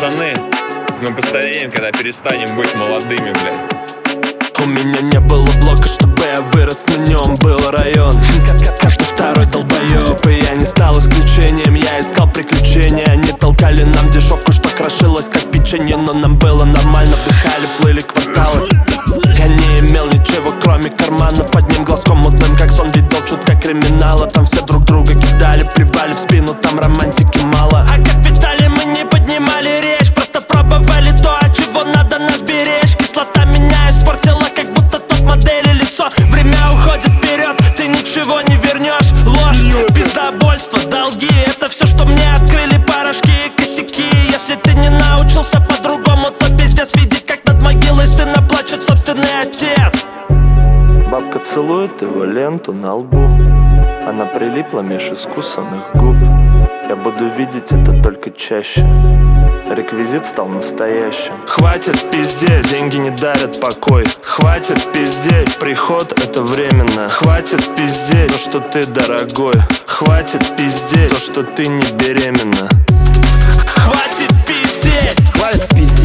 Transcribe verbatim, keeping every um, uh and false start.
пацаны, мы постареем, когда перестанем быть молодыми, блядь. У меня не было блока, чтобы я вырос на нем. Был район, как каждый второй долбоёб. И я не стал исключением, я искал приключения. Они толкали нам дешевку, что крошилось как печенье. Но нам было нормально, вдыхали, плыли кварталы. Я не имел ничего, кроме карманов. Одним глазком мутным, как сон, видел чутка криминала. Там все друг друга кидали, плевали в спину, там романтики мало. О капитале мы не поднимали речь, просто пробовали то, от чего надо нас беречь. Кислота меня испортила, как будто топ-модели лицо. Время уходит вперед, ты ничего не вернешь. Ложь, пиздобольство, долги, это все, что мне открыли порошки и косяки. Если ты не научился по-другому, то пиздец. Видеть, как над могилой сына плачет собственный отец. Бабка целует его ленту на лбу, она прилипла меж искусанных губ. Я буду видеть это только чаще, реквизит стал настоящим. Хватит пиздеть, деньги не дарят покой. Хватит пиздеть, приход это временно. Хватит пиздеть, то, что ты дорогой. Хватит пиздеть, то, что ты не беременна. Хватит пиздеть, Хватит пиздеть,